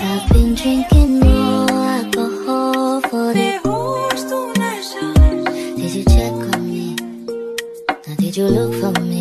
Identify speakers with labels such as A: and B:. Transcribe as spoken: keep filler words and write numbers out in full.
A: I've been drinking more alcohol for the Did you check on me? Now did you look for me?